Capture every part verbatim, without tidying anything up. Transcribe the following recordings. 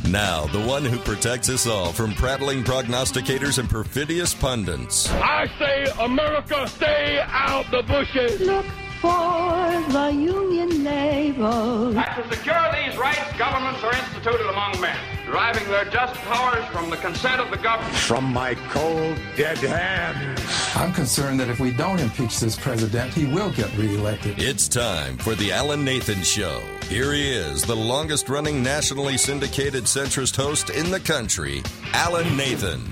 Now, the one who protects us all from prattling prognosticators and perfidious pundits. I say, America, stay out the bushes. Look for the Union label. And to secure these rights, governments are instituted among men, deriving their just powers from the consent of the government. From my cold, dead hands. I'm concerned that if we don't impeach this president, he will get reelected. It's time for the Alan Nathan Show. Here he is, the longest-running nationally syndicated centrist host in the country, Alan Nathan.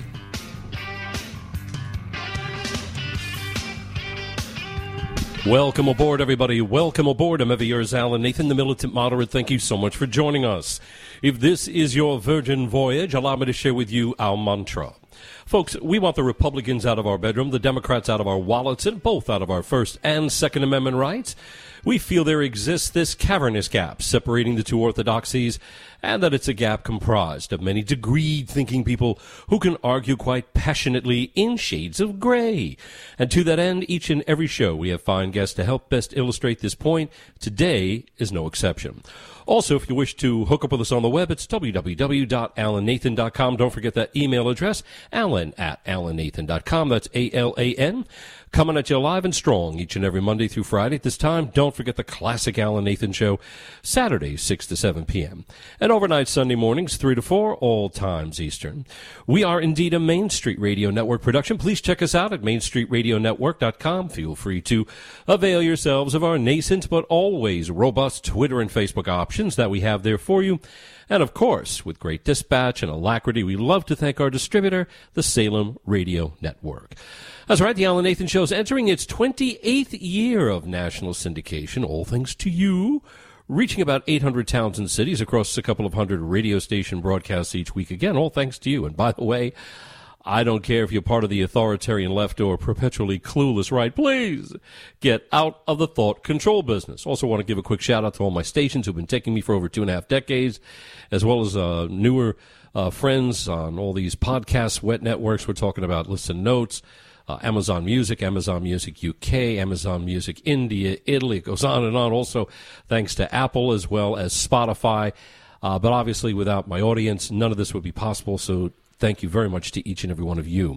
Welcome aboard, everybody. Welcome aboard. I'm ever yours, Alan Nathan, the militant moderate. Thank you so much for joining us. If this is your virgin voyage, allow me to share with you our mantra. Folks, we want the Republicans out of our bedroom, the Democrats out of our wallets, and both out of our First and Second Amendment rights. We feel there exists this cavernous gap separating the two orthodoxies, and that it's a gap comprised of many degreed thinking people who can argue quite passionately in shades of gray. And to that end, each and every show we have fine guests to help best illustrate this point. Today is no exception. Also, if you wish to hook up with us on the web, it's w w w dot alan nathan dot com. Don't forget that email address, alan at alan nathan dot com. That's A L A N. Coming at you live and strong each and every Monday through Friday at this time. Don't forget the classic Alan Nathan Show, Saturdays, six to seven p.m. And overnight Sunday mornings, three to four, all times Eastern. We are indeed a Main Street Radio Network production. Please check us out at main street radio network dot com. Feel free to avail yourselves of our nascent but always robust Twitter and Facebook options that we have there for you. And, of course, with great dispatch and alacrity, we love to thank our distributor, the Salem Radio Network. That's right, the Alan Nathan Show is entering its twenty-eighth year of national syndication, all thanks to you, reaching about eight hundred towns and cities across a couple of hundred radio station broadcasts each week. Again, all thanks to you. And by the way, I don't care if you're part of the authoritarian left or perpetually clueless right. Please get out of the thought control business. Also want to give a quick shout out to all my stations who've been taking me for over two and a half decades, as well as uh, newer uh, friends on all these podcast wet networks. We're talking about Listen Notes, uh, Amazon Music, Amazon Music U K, Amazon Music India, Italy. It goes on and on. Also, thanks to Apple as well as Spotify. Uh, but obviously, without my audience, none of this would be possible. So thank you very much to each and every one of you.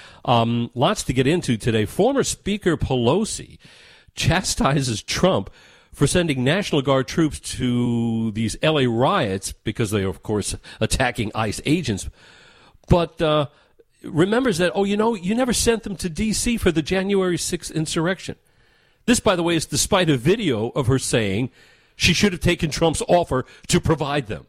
Um, lots to get into today. Former Speaker Pelosi chastises Trump for sending National Guard troops to these L A riots because they are, of course, attacking ICE agents. But uh, remembers that, oh, you know, you never sent them to D C for the January sixth insurrection. This, by the way, is despite a video of her saying she should have taken Trump's offer to provide them.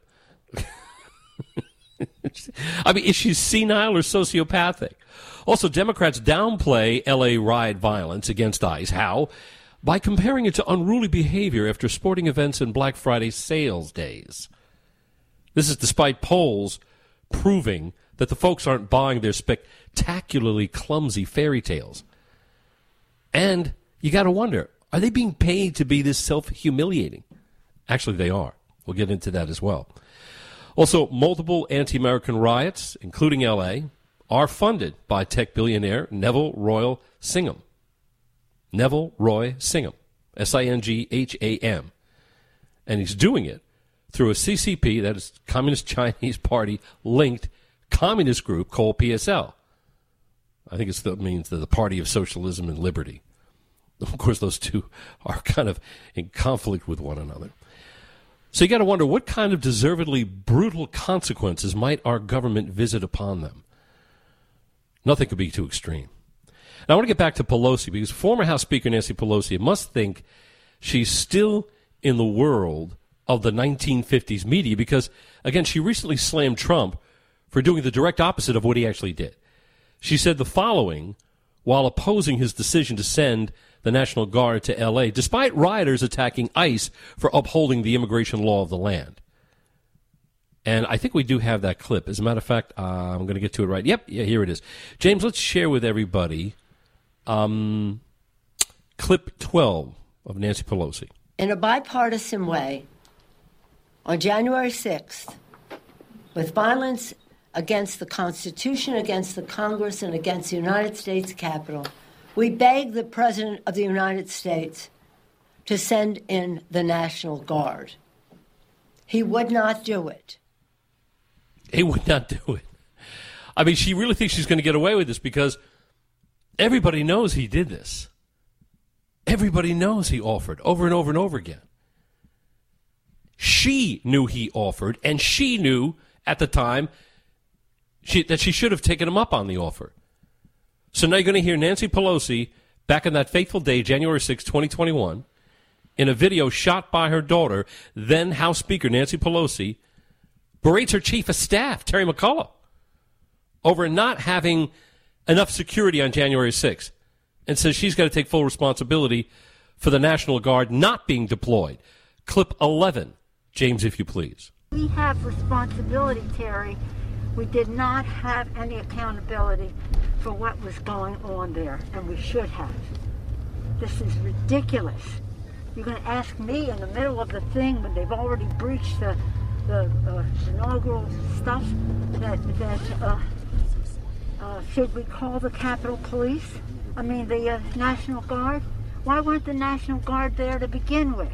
I mean, is she senile or sociopathic? Also, Democrats downplay L A riot violence against ICE. How? By comparing it to unruly behavior after sporting events and Black Friday sales days. This is despite polls proving that the folks aren't buying their spectacularly clumsy fairy tales. And you got to wonder, are they being paid to be this self-humiliating? Actually, they are. We'll get into that as well. Also, multiple anti-American riots, including L A, are funded by tech billionaire Neville Royal Singham. Neville Roy Singham, S I N G H A M. And he's doing it through a C C P, that is Communist Chinese Party-linked communist group called P S L. I think it means the Party of Socialism and Liberty. Of course, those two are kind of in conflict with one another. So you got to wonder, what kind of deservedly brutal consequences might our government visit upon them? Nothing could be too extreme. Now, I want to get back to Pelosi, because former House Speaker Nancy Pelosi must think she's still in the world of the nineteen fifties media, because, again, she recently slammed Trump for doing the direct opposite of what he actually did. She said the following while opposing his decision to send the National Guard to L A, despite rioters attacking ICE for upholding the immigration law of the land. And I think we do have that clip. As a matter of fact, uh, I'm going to get to it right. Yep, yeah, here it is. James, let's share with everybody um, clip twelve of Nancy Pelosi. In a bipartisan way, on January sixth, with violence against the Constitution, against the Congress, and against the United States Capitol, we begged the President of the United States to send in the National Guard. He would not do it. He would not do it. I mean, she really thinks she's going to get away with this because everybody knows he did this. Everybody knows he offered over and over and over again. She knew he offered, and she knew at the time she, that she should have taken him up on the offer. So now you're going to hear Nancy Pelosi, back on that fateful day, January sixth, twenty twenty-one, in a video shot by her daughter, then House Speaker Nancy Pelosi, berates her chief of staff, Terry McCullough, over not having enough security on January sixth, and says she's got to take full responsibility for the National Guard not being deployed. Clip eleven. James, if you please. We have responsibility, Terry. We did not have any accountability for what was going on there, and we should have. This is ridiculous. You're going to ask me in the middle of the thing when they've already breached the, the uh, inaugural stuff that, that uh, uh, should we call the Capitol Police? I mean, the uh, National Guard? Why weren't the National Guard there to begin with?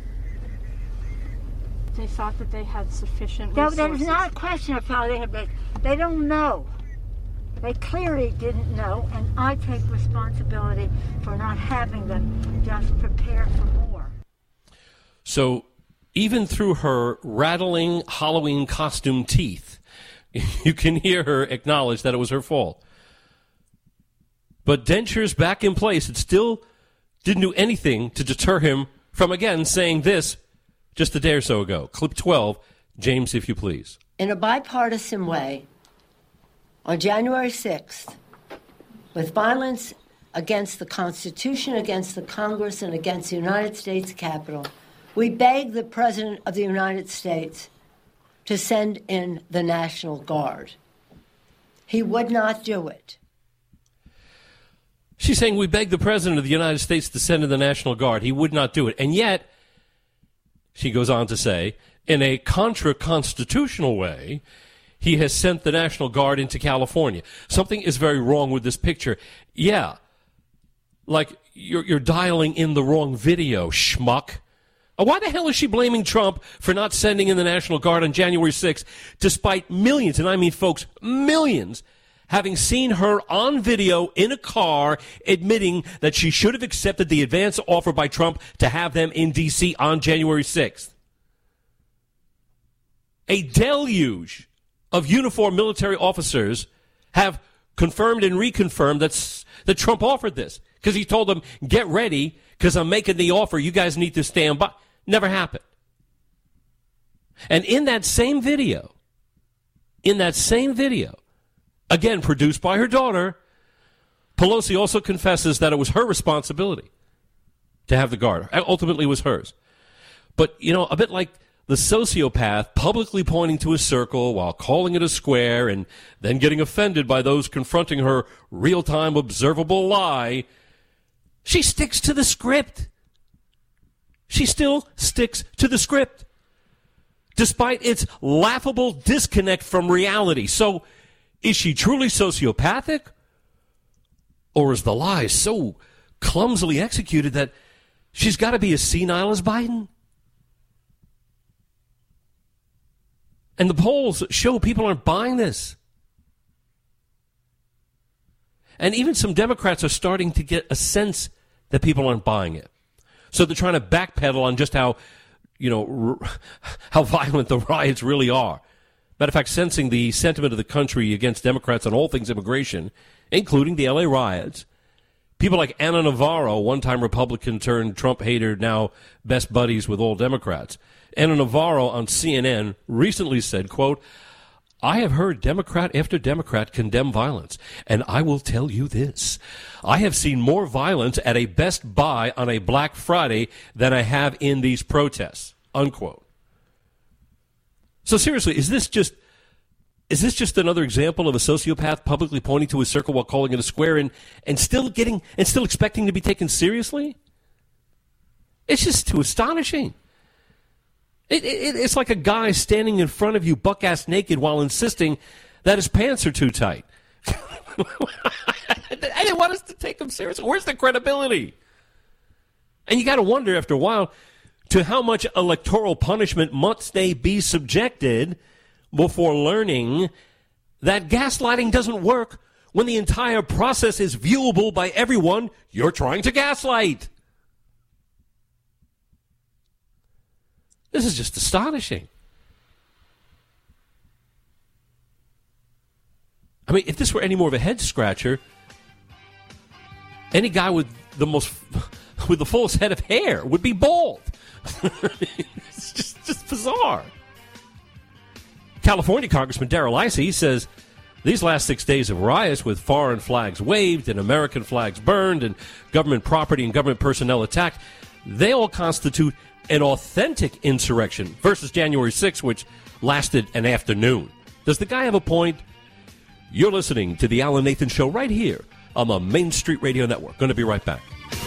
They thought that they had sufficient No, resources. that is not a question of how they have been. They don't know. They clearly didn't know, and I take responsibility for not having them just prepare for more. So even through her rattling Halloween costume teeth, you can hear her acknowledge that it was her fault. But dentures back in place, it still didn't do anything to deter him from, again, saying this just a day or so ago. Clip twelve, James, if you please. In a bipartisan way, on January sixth, with violence against the Constitution, against the Congress, and against the United States Capitol, we begged the President of the United States to send in the National Guard. He would not do it. She's saying we begged the President of the United States to send in the National Guard. He would not do it. And yet, she goes on to say, in a contra-constitutional way, he has sent the National Guard into California. Something is very wrong with this picture. Yeah, like you're, you're dialing in the wrong video, schmuck. Why the hell is she blaming Trump for not sending in the National Guard on January sixth, despite millions, and I mean, folks, millions, having seen her on video in a car admitting that she should have accepted the advance offer by Trump to have them in D C on January sixth. A deluge of uniformed military officers have confirmed and reconfirmed that's, that Trump offered this because he told them, get ready because I'm making the offer. You guys need to stand by. Never happened. And in that same video, in that same video, again, produced by her daughter, Pelosi also confesses that it was her responsibility to have the guard. Ultimately, it was hers. But, you know, a bit like the sociopath publicly pointing to a circle while calling it a square and then getting offended by those confronting her real-time observable lie, she sticks to the script. She still sticks to the script, despite its laughable disconnect from reality. So, is she truly sociopathic? Or is the lie so clumsily executed that she's got to be as senile as Biden? And the polls show people aren't buying this. And even some Democrats are starting to get a sense that people aren't buying it. So they're trying to backpedal on just how, you know, r- how violent the riots really are. Matter of fact, sensing the sentiment of the country against Democrats on all things immigration, including the L A riots, people like Ana Navarro, one-time Republican turned Trump hater, now best buddies with all Democrats. Ana Navarro on C N N recently said, quote, I have heard Democrat after Democrat condemn violence, and I will tell you this. I have seen more violence at a Best Buy on a Black Friday than I have in these protests, unquote. So seriously, is this just is this just another example of a sociopath publicly pointing to a circle while calling it a square and, and still getting and still expecting to be taken seriously? It's just too astonishing. It, it, it's like a guy standing in front of you buck-ass naked while insisting that his pants are too tight. I didn't want us to take him seriously. Where's the credibility? And you got to wonder after a while to how much electoral punishment must they be subjected before learning that gaslighting doesn't work when the entire process is viewable by everyone you're trying to gaslight. This is just astonishing. I mean, if this were any more of a head scratcher, any guy with the most, with the fullest head of hair would be bald. It's just, just bizarre. California Congressman Darrell Icey says these last six days of riots with foreign flags waved and American flags burned and government property and government personnel attacked, they all constitute an authentic insurrection versus January sixth, which lasted an afternoon. Does the guy have a point? You're listening to The Alan Nathan Show right here on the Main Street Radio Network. Going to be right back.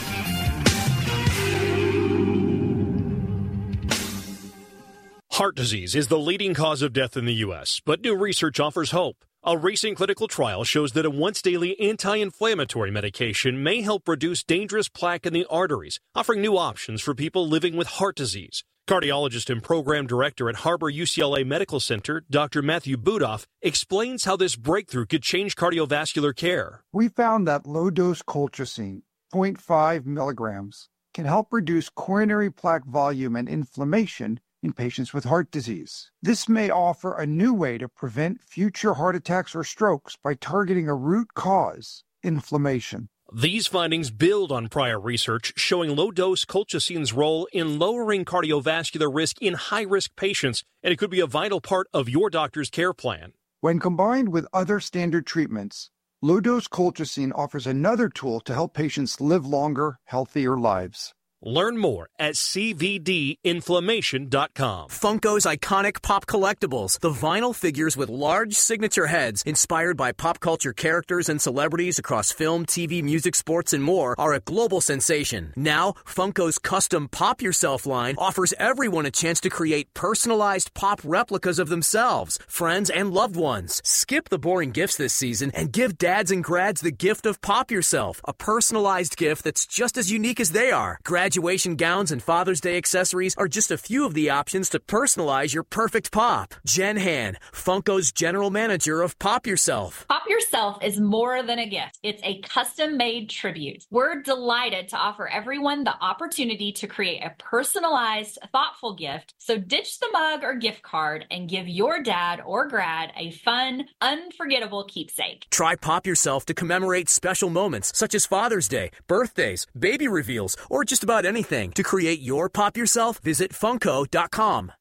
Heart disease is the leading cause of death in the U S, but new research offers hope. A recent clinical trial shows that a once-daily anti-inflammatory medication may help reduce dangerous plaque in the arteries, offering new options for people living with heart disease. Cardiologist and program director at Harbor U C L A Medical Center, Doctor Matthew Budoff, explains how this breakthrough could change cardiovascular care. We found that low-dose colchicine, zero point five milligrams, can help reduce coronary plaque volume and inflammation in patients with heart disease. This may offer a new way to prevent future heart attacks or strokes by targeting a root cause, inflammation. These findings build on prior research showing low-dose colchicine's role in lowering cardiovascular risk in high-risk patients, and it could be a vital part of your doctor's care plan. When combined with other standard treatments, low-dose colchicine offers another tool to help patients live longer, healthier lives. Learn more at c v d inflammation dot com. Funko's iconic pop collectibles, the vinyl figures with large signature heads inspired by pop culture characters and celebrities across film, T V, music, sports, and more, are a global sensation. Now, Funko's custom Pop Yourself line offers everyone a chance to create personalized pop replicas of themselves, friends, and loved ones. Skip the boring gifts this season and give dads and grads the gift of Pop Yourself, a personalized gift that's just as unique as they are. Graduation gowns and Father's Day accessories are just a few of the options to personalize your perfect pop. Jen Han, Funko's general manager of Pop Yourself. Pop Yourself is more than a gift. It's a custom-made tribute. We're delighted to offer everyone the opportunity to create a personalized, thoughtful gift. So ditch the mug or gift card and give your dad or grad a fun, unforgettable keepsake. Try Pop Yourself to commemorate special moments such as Father's Day, birthdays, baby reveals, or just about anything. To create your Pop Yourself, visit funko dot com.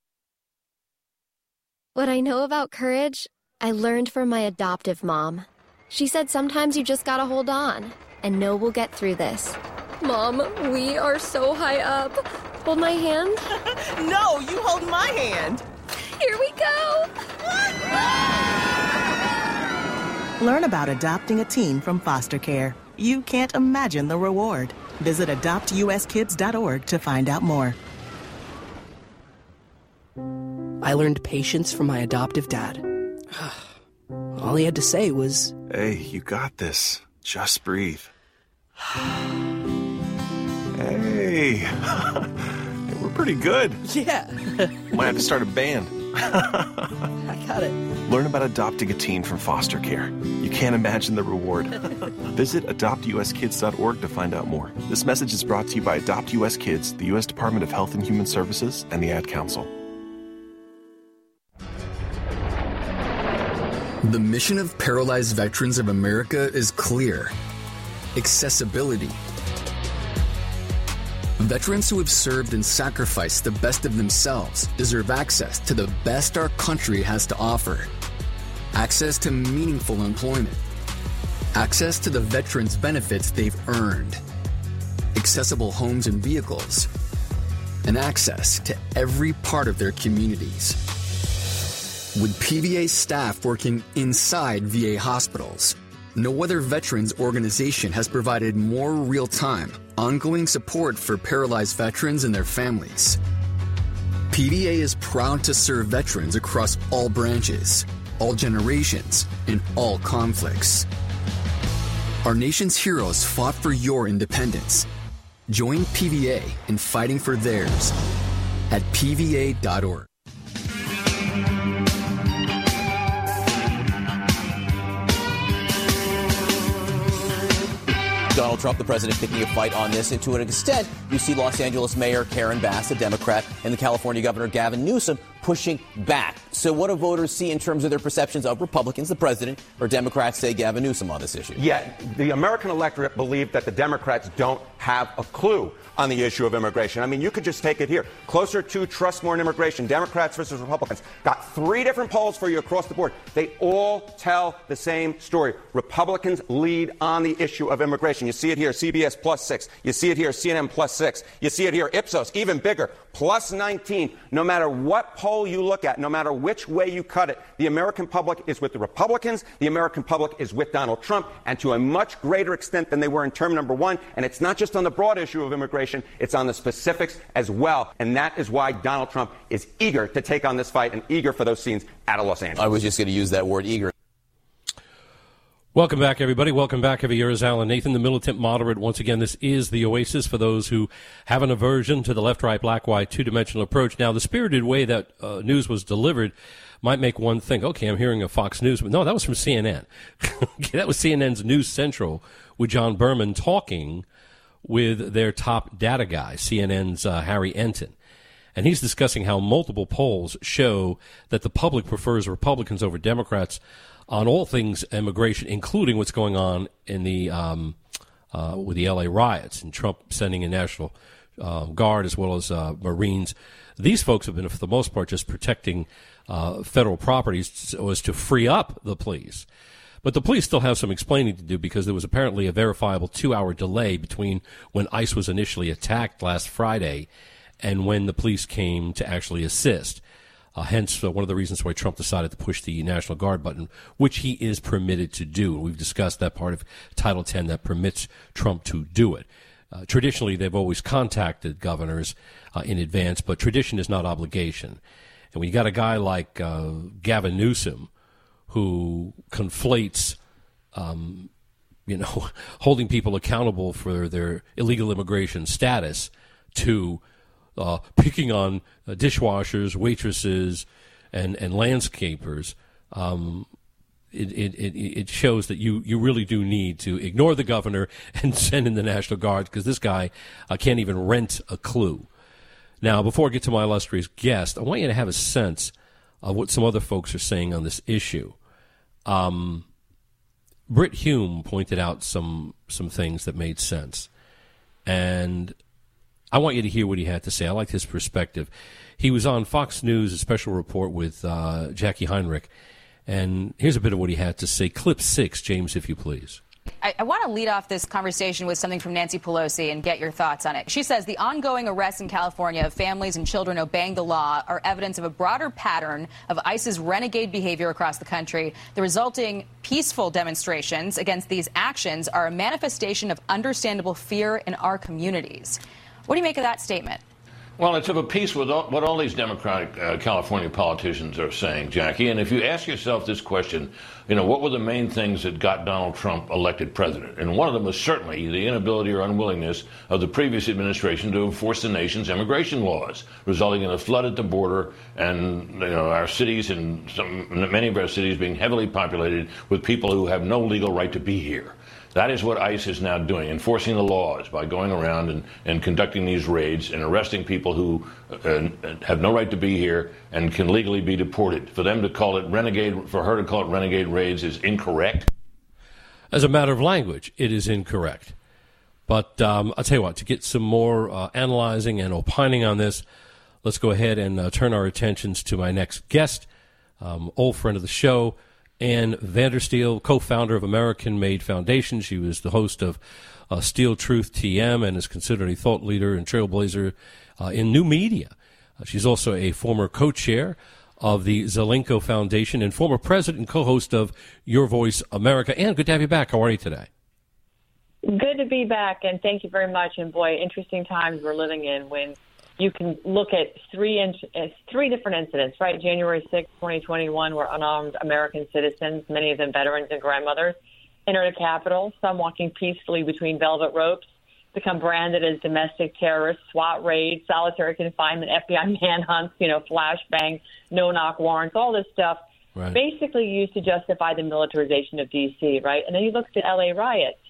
What I know about courage, I learned from my adoptive mom. She said sometimes you just gotta hold on and know we'll get through this. Mom, we are so high up. Hold my hand. No, you hold my hand. Here we go. Learn about adopting a teen from foster care. You can't imagine the reward. Visit adopt u s kids dot org to find out more. I learned patience from my adoptive dad. All he had to say was, "Hey, you got this. Just breathe." Hey, we're pretty good. Yeah. Might have to start a band. I got it. Learn about adopting a teen from foster care. You can't imagine the reward. Visit adopt u s kids dot org to find out more. This message is brought to you by Adopt U S Kids, the U S Department of Health and Human Services, and the Ad Council. The mission of Paralyzed Veterans of America is clear: accessibility. Veterans who have served and sacrificed the best of themselves deserve access to the best our country has to offer. Access to meaningful employment. Access to the veterans' benefits they've earned. Accessible homes and vehicles. And access to every part of their communities. With P V A staff working inside V A hospitals, no other veterans organization has provided more real-time, ongoing support for paralyzed veterans and their families. P V A is proud to serve veterans across all branches, all generations, and all conflicts. Our nation's heroes fought for your independence. Join P V A in fighting for theirs at p v a dot org. Donald Trump, the president, picking a fight on this. And to an extent, you see Los Angeles Mayor Karen Bass, a Democrat, and the California Governor Gavin Newsom pushing back. So what do voters see in terms of their perceptions of Republicans, the president, or Democrats, say Gavin Newsom, on this issue? Yeah, the American electorate believe that the Democrats don't have a clue on the issue of immigration. I mean, you could just take it here. Closer to trust more in immigration, Democrats versus Republicans. Got three different polls for you across the board. They all tell the same story. Republicans lead on the issue of immigration. You see it here, C B S plus six. You see it here, C N N plus six. You see it here, Ipsos, even bigger, plus nineteen. No matter what poll you look at, no matter which way you cut it, the American public is with the Republicans. The American public is with Donald Trump, and to a much greater extent than they were in term number one. And it's not just on the broad issue of immigration. It's on the specifics as well. And that is why Donald Trump is eager to take on this fight and eager for those scenes out of Los Angeles. I was just going to use that word, eager. Welcome back, everybody. Welcome back. Every year is Alan Nathan, the militant moderate. Once again, this is the Oasis for those who have an aversion to the left, right, black, white, two-dimensional approach. Now, the spirited way that uh, news was delivered might make one think, okay, I'm hearing a Fox News. But no, that was from C N N. That was C N N's News Central with John Berman talking with their top data guy, C N N's uh, Harry Enton. And he's discussing how multiple polls show that the public prefers Republicans over Democrats on all things immigration, including what's going on in the um, uh, with the L A riots and Trump sending a National uh, Guard as well as uh, Marines. These folks have been, for the most part, just protecting uh, federal properties so as to free up the police. But the police still have some explaining to do because there was apparently a verifiable two-hour delay between when ICE was initially attacked last Friday and when the police came to actually assist. Uh, hence, uh, one of the reasons why Trump decided to push the National Guard button, which he is permitted to do. We've discussed that part of Title ten that permits Trump to do it. Uh, traditionally, they've always contacted governors uh, in advance, but tradition is not obligation. And when you got a guy like uh, Gavin Newsom, who conflates, um, you know, holding people accountable for their illegal immigration status to uh, picking on uh, dishwashers, waitresses, and, and landscapers, um, it, it, it, it shows that you, you really do need to ignore the governor and send in the National Guard because this guy uh, can't even rent a clue. Now, before I get to my illustrious guest, I want you to have a sense of what some other folks are saying on this issue. Um, Brit Hume pointed out some some things that made sense, and I want you to hear what he had to say. I liked his perspective. He was on Fox News, a special report with uh, Jackie Heinrich, and here's a bit of what he had to say. Clip six, James, if you please. I, I want to lead off this conversation with something from Nancy Pelosi and get your thoughts on it. She says the ongoing arrests in California of families and children obeying the law are evidence of a broader pattern of ICE's renegade behavior across the country. The resulting peaceful demonstrations against these actions are a manifestation of understandable fear in our communities. What do you make of that statement? Well, it's of a piece with all, what all these Democratic uh, California politicians are saying, Jackie. And if you ask yourself this question, you know, what were the main things that got Donald Trump elected president? And one of them was certainly the inability or unwillingness of the previous administration to enforce the nation's immigration laws, resulting in a flood at the border and, you know, our cities and some, many of our cities being heavily populated with people who have no legal right to be here. That is what ICE is now doing, enforcing the laws by going around and, and conducting these raids and arresting people who uh, have no right to be here and can legally be deported. For them to call it renegade, for her to call it renegade raids is incorrect. As a matter of language, it is incorrect. But um, I'll tell you what, to get some more uh, analyzing and opining on this, let's go ahead and uh, turn our attentions to my next guest, um, old friend of the show, Ann Vandersteel, co-founder of American Made Foundation. She was the host of uh, Steel Truth T M and is considered a thought leader and trailblazer uh, in new media. Uh, she's also a former co-chair of the Zelenko Foundation and former president and co-host of Your Voice America. Ann, good to have you back. How are you today? Good to be back, and thank you very much. And boy, interesting times we're living in when you can look at three in, uh, three different incidents, right? January sixth, twenty twenty-one, where unarmed American citizens, many of them veterans and grandmothers, entered a Capitol, some walking peacefully between velvet ropes, become branded as domestic terrorists, SWAT raids, solitary confinement, F B I manhunts, you know, flashbang, no-knock warrants, all this stuff, right, basically used to justify the militarization of D C, right? And then you look at the L A riots.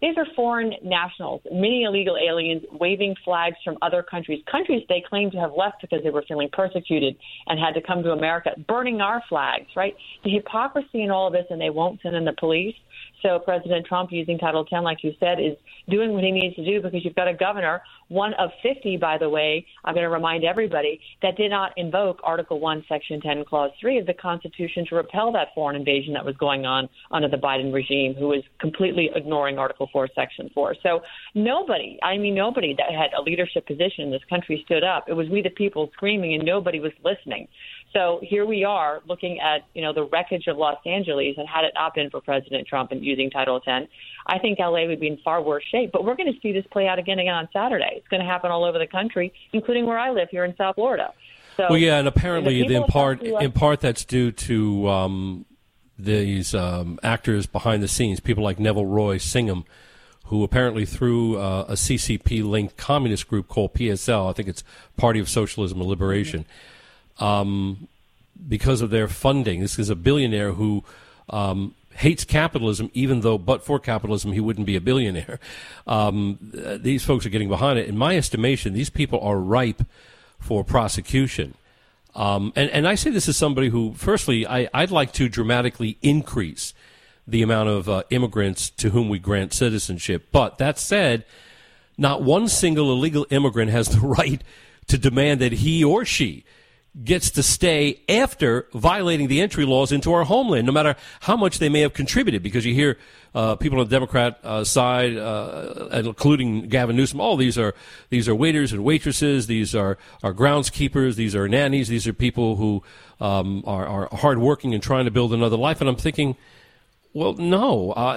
These are foreign nationals, many illegal aliens waving flags from other countries, countries they claim to have left because they were feeling persecuted and had to come to America, burning our flags, right? The hypocrisy in all of this, and they won't send in the police. So President Trump, using Title ten, like you said, is doing what he needs to do because you've got a governor, one of fifty, by the way, I'm going to remind everybody, that did not invoke Article one, Section ten, Clause three of the Constitution to repel that foreign invasion that was going on under the Biden regime, who was completely ignoring Article four, Section four. So nobody, I mean nobody that had a leadership position in this country stood up. It was we the people screaming, and nobody was listening. So here we are looking at, you know, the wreckage of Los Angeles, and had it not been for President Trump and using Title ten, I think L A would be in far worse shape. But we're going to see this play out again again on Saturday. It's going to happen all over the country, including where I live here in South Florida. So, well, yeah, and apparently the in part to, uh, in part that's due to um, these um, actors behind the scenes, people like Neville Roy Singham, who apparently through uh, a C C P-linked communist group called P S L, I think it's Party of Socialism and Liberation, mm-hmm. um, because of their funding. This is a billionaire who um, hates capitalism, even though but for capitalism he wouldn't be a billionaire. Um, these folks are getting behind it. In my estimation, these people are ripe for prosecution. Um, and, and I say this as somebody who, firstly, I, I'd like to dramatically increase the amount of uh, immigrants to whom we grant citizenship. But that said, not one single illegal immigrant has the right to demand that he or she gets to stay after violating the entry laws into our homeland, no matter how much they may have contributed, because you hear uh, people on the Democrat uh, side, uh, including Gavin Newsom, oh, these are these are waiters and waitresses, these are, are groundskeepers, these are nannies, these are people who um, are, are hardworking and trying to build another life. And I'm thinking, well, no, uh,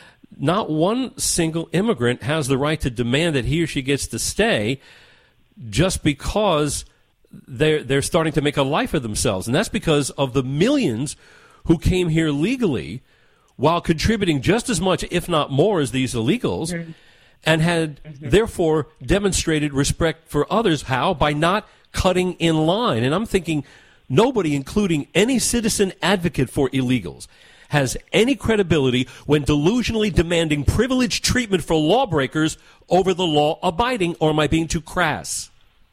not one single immigrant has the right to demand that he or she gets to stay just because they're, they're starting to make a life of themselves. And that's because of the millions who came here legally while contributing just as much, if not more, as these illegals, mm-hmm. and had mm-hmm. therefore demonstrated respect for others. How? By not cutting in line. And I'm thinking nobody, including any citizen advocate for illegals, has any credibility when delusionally demanding privileged treatment for lawbreakers over the law-abiding, or am I being too crass?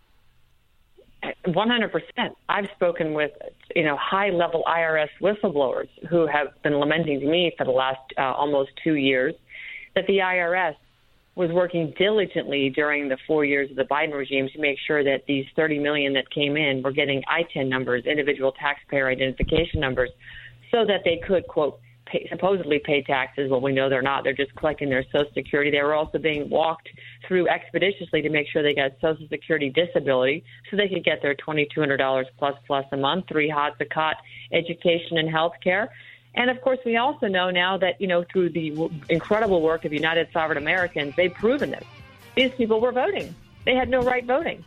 one hundred percent. I've spoken with, you know, high-level I R S whistleblowers who have been lamenting to me for the last uh, almost two years that the I R S was working diligently during the four years of the Biden regime to make sure that these thirty million that came in were getting I T I N numbers, individual taxpayer identification numbers, so that they could, quote, pay, supposedly pay taxes. Well, we know they're not. They're just collecting their Social Security. They were also being walked through expeditiously to make sure they got Social Security disability so they could get their twenty-two hundred dollars plus plus a month, three hots a cot, education and health care. And, of course, we also know now that, you know, through the w- incredible work of United Sovereign Americans, they've proven this. These people were voting. They had no right voting.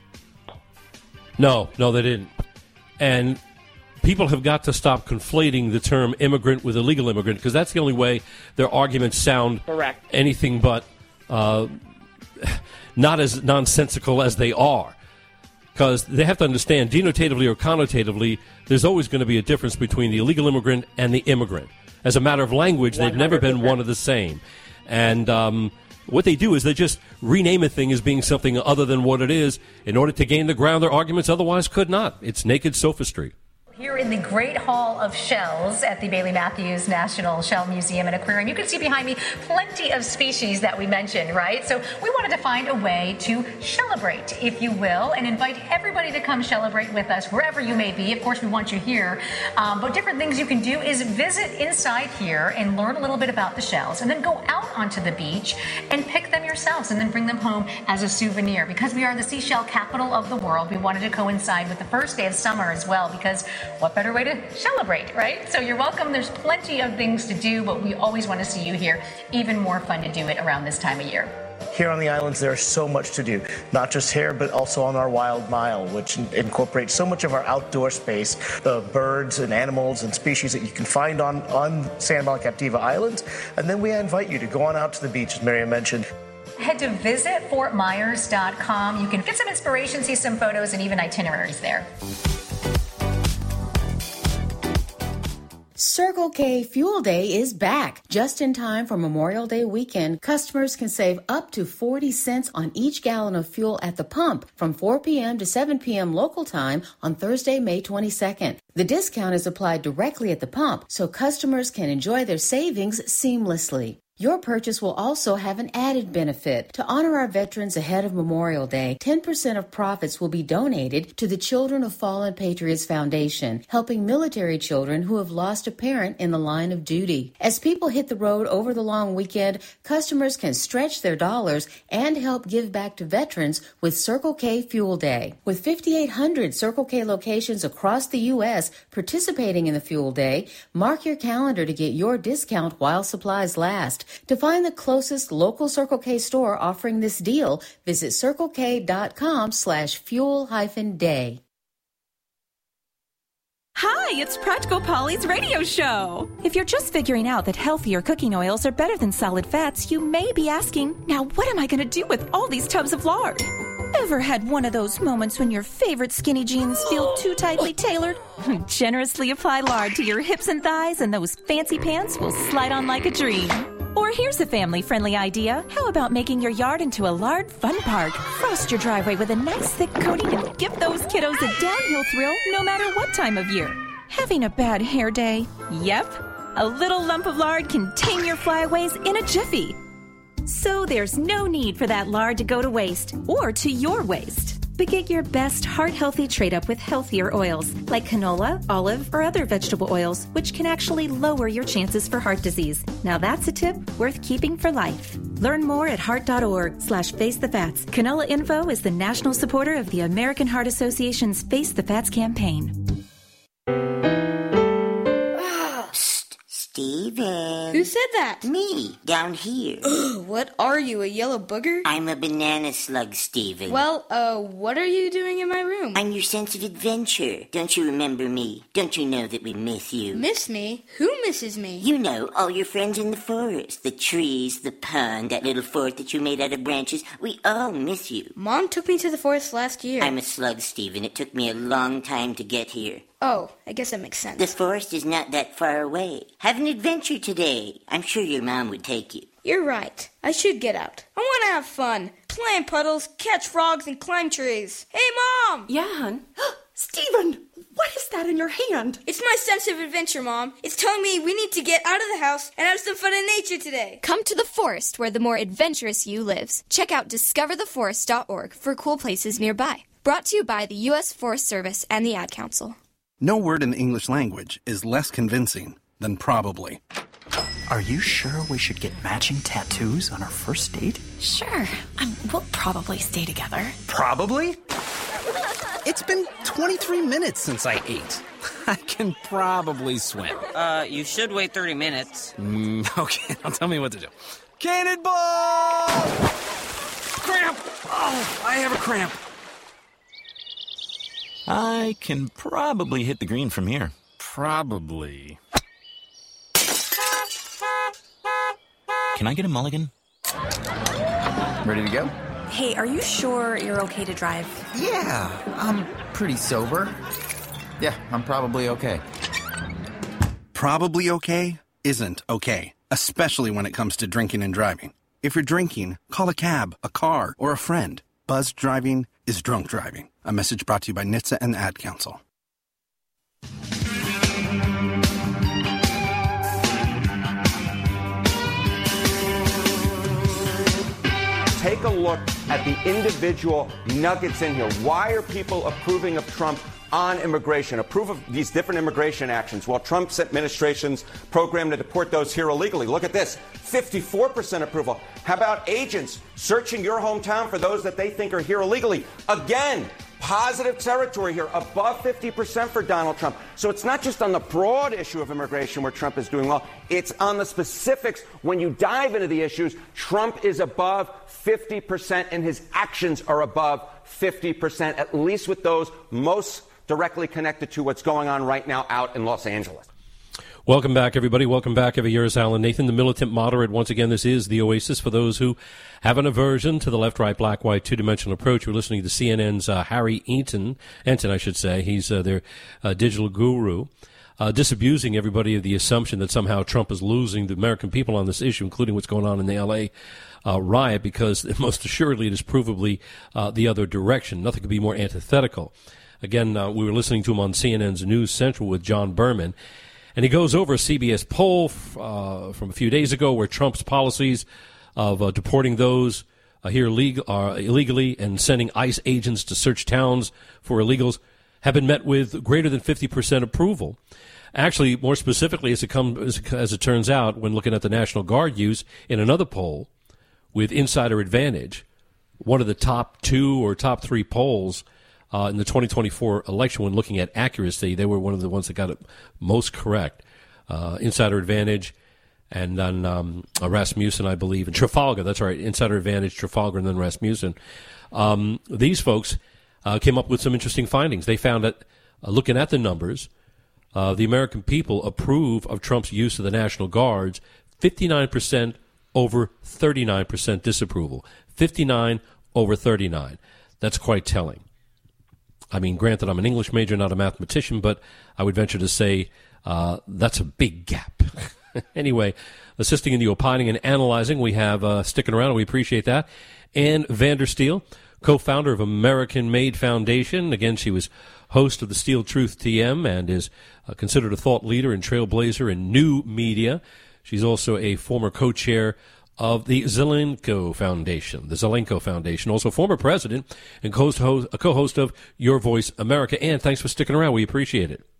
No, no, they didn't. And people have got to stop conflating the term immigrant with illegal immigrant, because that's the only way their arguments sound correct. Anything but uh, not as nonsensical as they are. Because they have to understand, denotatively or connotatively, there's always going to be a difference between the illegal immigrant and the immigrant. As a matter of language, they've one hundred percent never been one of the same. And um, what they do is they just rename a thing as being something other than what it is in order to gain the ground their arguments otherwise could not. It's naked sophistry. Here in the Great Hall of Shells at the Bailey Matthews National Shell Museum and Aquarium, you can see behind me plenty of species that we mentioned, right? So we wanted to find a way to celebrate, if you will, and invite everybody to come celebrate with us wherever you may be. Of course, we want you here. Um, but different things you can do is visit inside here and learn a little bit about the shells, and then go out onto the beach and pick them yourselves and then bring them home as a souvenir. Because we are the seashell capital of the world, we wanted to coincide with the first day of summer as well, because what better way to celebrate, right? So you're welcome. There's plenty of things to do, but we always want to see you here. Even more fun to do it around this time of year. Here on the islands, there's so much to do, not just here, but also on our Wild Mile, which incorporates so much of our outdoor space, the birds and animals and species that you can find on, on Sandbar and Captiva Islands. And then we invite you to go on out to the beach, as Miriam mentioned. Head to visit fort myers dot com. You can get some inspiration, see some photos, and even itineraries there. Circle K Fuel Day is back. Just in time for Memorial Day weekend, customers can save up to forty cents on each gallon of fuel at the pump from four p.m. to seven p.m. local time on Thursday, May twenty-second. The discount is applied directly at the pump, so customers can enjoy their savings seamlessly. Your purchase will also have an added benefit. To honor our veterans ahead of Memorial Day, ten percent of profits will be donated to the Children of Fallen Patriots Foundation, helping military children who have lost a parent in the line of duty. As people hit the road over the long weekend, customers can stretch their dollars and help give back to veterans with Circle K Fuel Day. With fifty-eight hundred Circle K locations across the U S participating in the Fuel Day, mark your calendar to get your discount while supplies last. To find the closest local Circle K store offering this deal, visit circlek.com slash fuel hyphen day. Hi, it's Practical Polly's radio show. If you're just figuring out that healthier cooking oils are better than solid fats, you may be asking, now what am I going to do with all these tubs of lard? Ever had one of those moments when your favorite skinny jeans feel too tightly tailored? Generously apply lard to your hips and thighs and those fancy pants will slide on like a dream. Or here's a family-friendly idea. How about making your yard into a lard fun park? Frost your driveway with a nice thick coating and give those kiddos a downhill thrill no matter what time of year. Having a bad hair day? Yep. A little lump of lard can tame your flyaways in a jiffy. So there's no need for that lard to go to waste or to your waste. But get your best heart-healthy trade-up with healthier oils like canola, olive, or other vegetable oils, which can actually lower your chances for heart disease. Now that's a tip worth keeping for life. Learn more at heart.org slash face the fats. Canola Info is the national supporter of the American Heart Association's Face the Fats campaign. Steven. Who said that? Me, down here. What are you, a yellow booger? I'm a banana slug, Steven. Well, uh, what are you doing in my room? I'm your sense of adventure. Don't you remember me? Don't you know that we miss you? Miss me? Who misses me? You know, all your friends in the forest. The trees, the pond, that little fort that you made out of branches. We all miss you. Mom took me to the forest last year. I'm a slug, Steven. It took me a long time to get here. Oh, I guess that makes sense. The forest is not that far away. Have an adventure today. I'm sure your mom would take you. You're right. I should get out. I want to have fun. Play in puddles, catch frogs, and climb trees. Hey, Mom! Yeah, hon? Steven, what is that in your hand? It's my sense of adventure, Mom. It's telling me we need to get out of the house and have some fun in nature today. Come to the forest where the more adventurous you lives. Check out discover the forest dot org for cool places nearby. Brought to you by the U S Forest Service and the Ad Council. No word in the English language is less convincing than probably. Are you sure we should get matching tattoos on our first date? Sure. Um, we'll probably stay together. Probably? It's been twenty-three minutes since I ate. I can probably swim. Uh, you should wait thirty minutes. Mm, okay, now tell me what to do. Cannonball! Cramp! Oh, I have a cramp. I can probably hit the green from here. Probably. Can I get a mulligan? Ready to go? Hey, are you sure you're okay to drive? Yeah, I'm pretty sober. Yeah, I'm probably okay. Probably okay isn't okay, especially when it comes to drinking and driving. If you're drinking, call a cab, a car, or a friend. Buzzed driving is drunk driving. A message brought to you by N H T S A and the Ad Council. Take a look at the individual nuggets in here. Why are people approving of Trump on immigration, approve of these different immigration actions while Trump's administration's program to deport those here illegally? Look at this, fifty-four percent approval. How about agents searching your hometown for those that they think are here illegally? Again, positive territory here, above fifty percent for Donald Trump. So it's not just on the broad issue of immigration where Trump is doing well, it's on the specifics. When you dive into the issues, Trump is above fifty percent and his actions are above fifty percent, at least with those most directly connected to what's going on right now out in Los Angeles. Welcome back, everybody. Welcome back. Every year is Alan Nathan, the militant moderate. Once again, this is the Oasis for those who have an aversion to the left, right, black, white, two-dimensional approach. We're listening to C N N's uh, Harry Enton, Enton, I should say. He's uh, their uh, digital guru. uh, disabusing everybody of the assumption that somehow Trump is losing the American people on this issue, including what's going on in the L A uh, riot, because most assuredly it is provably uh, the other direction. Nothing could be more antithetical. Again, uh, we were listening to him on C N N's News Central with John Berman, and he goes over a C B S poll uh, from a few days ago where Trump's policies of uh, deporting those uh, here legal, uh, illegally and sending ICE agents to search towns for illegals have been met with greater than fifty percent approval. Actually, more specifically, as it, comes, as it turns out, when looking at the National Guard use in another poll with Insider Advantage, one of the top two or top three polls Uh, in the twenty twenty-four election, when looking at accuracy, they were one of the ones that got it most correct. Uh, Insider Advantage and then um, uh, Rasmussen, I believe, and Trafalgar. That's right, Insider Advantage, Trafalgar, and then Rasmussen. Um, these folks uh, came up with some interesting findings. They found that, uh, looking at the numbers, uh, the American people approve of Trump's use of the National Guards, fifty-nine percent over thirty-nine percent disapproval. fifty-nine over thirty-nine. That's quite telling. I mean, granted, I'm an English major, not a mathematician, but I would venture to say uh, that's a big gap. Anyway, assisting in the opining and analyzing, we have, uh, sticking around, and we appreciate that, Ann Vandersteel, co-founder of American Made Foundation. Again, she was host of the Steel Truth T M and is uh, considered a thought leader and trailblazer in new media. She's also a former co-chair of the Zelenko Foundation, the Zelenko Foundation, also former president and co-host, co-host of Your Voice America. Ann, thanks for sticking around. We appreciate it.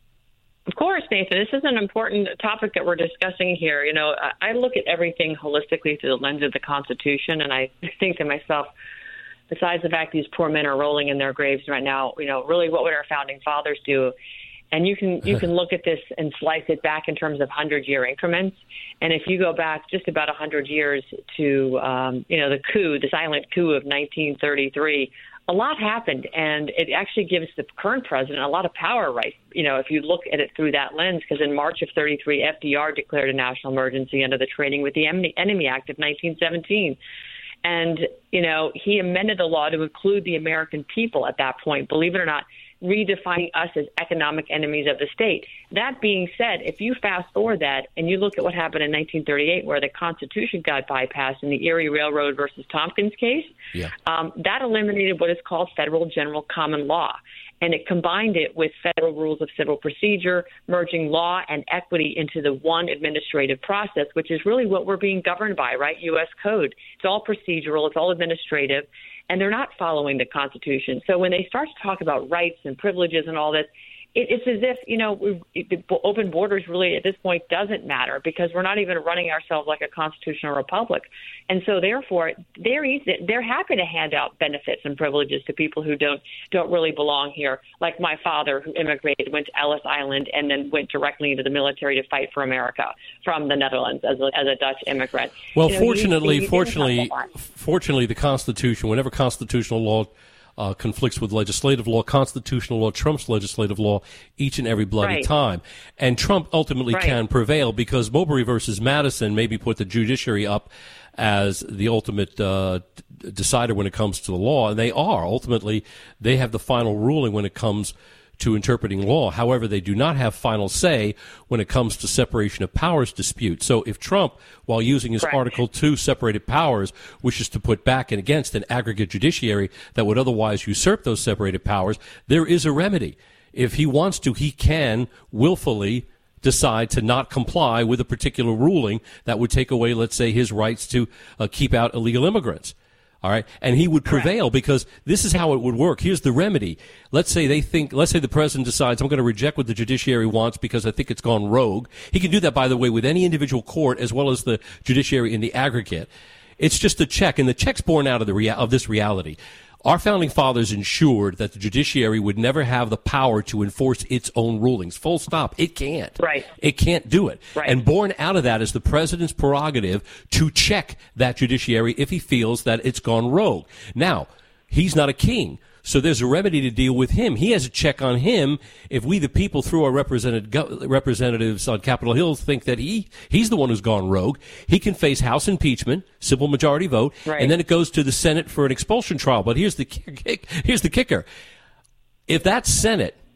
Of course, Nathan. This is an important topic that we're discussing here. You know, I look at everything holistically through the lens of the Constitution, and I think to myself, besides the fact these poor men are rolling in their graves right now, you know, really what would our founding fathers do? And you can you can look at this and slice it back in terms of hundred-year increments. And if you go back just about one hundred years to, um, you know, the coup, the silent coup of nineteen thirty-three, a lot happened. And it actually gives the current president a lot of power, right? You know, if you look at it through that lens, because in March of thirty-three, F D R declared a national emergency under the Trading with the Enemy Act of nineteen seventeen. And, you know, he amended the law to include the American people at that point, believe it or not, redefining us as economic enemies of the state. That being said, if you fast forward that and you look at what happened in nineteen thirty-eight, where the Constitution got bypassed in the Erie Railroad versus Tompkins case, yeah. um, that eliminated what is called federal general common law. And it combined it with federal rules of civil procedure, merging law and equity into the one administrative process, which is really what we're being governed by, right? U S Code. It's all procedural. It's all administrative. And they're not following the Constitution. So when they start to talk about rights and privileges and all this, it, it's as if, you know, we, it, open borders really at this point doesn't matter because we're not even running ourselves like a constitutional republic. And so therefore, they're easy, they're happy to hand out benefits and privileges to people who don't don't really belong here. Like my father, who immigrated, went to Ellis Island, and then went directly into the military to fight for America from the Netherlands as a, as a Dutch immigrant. Well, you know, fortunately, you, you fortunately, fortunately, the Constitution, whenever constitutional law Uh, conflicts with legislative law, constitutional law trumps legislative law each and every bloody right. time. And Trump ultimately right. can prevail because Marbury versus Madison maybe put the judiciary up as the ultimate uh, decider when it comes to the law, and they are. Ultimately, they have the final ruling when it comes to interpreting law. However, they do not have final say when it comes to separation of powers dispute. So if Trump, while using his Correct. Article two separated powers, wishes to put back and against an aggregate judiciary that would otherwise usurp those separated powers, there is a remedy. If he wants to, he can willfully decide to not comply with a particular ruling that would take away, let's say, his rights to uh, keep out illegal immigrants. All right. And he would prevail because this is how it would work. Here's the remedy. Let's say they think, let's say the president decides I'm going to reject what the judiciary wants because I think it's gone rogue. He can do that, by the way, with any individual court as well as the judiciary in the aggregate. It's just a check, and the check's born out of the rea- of this reality. Our founding fathers ensured that the judiciary would never have the power to enforce its own rulings. Full stop. It can't. Right. It can't do it. Right. And born out of that is the president's prerogative to check that judiciary if he feels that it's gone rogue. Now, he's not a king, so there's a remedy to deal with him. He has a check on him if we, the people, through our represented go- representatives on Capitol Hill, think that he he's the one who's gone rogue. He can face House impeachment, simple majority vote, right. and then it goes to the Senate for an expulsion trial. But here's the kick, here's the kicker. If that Senate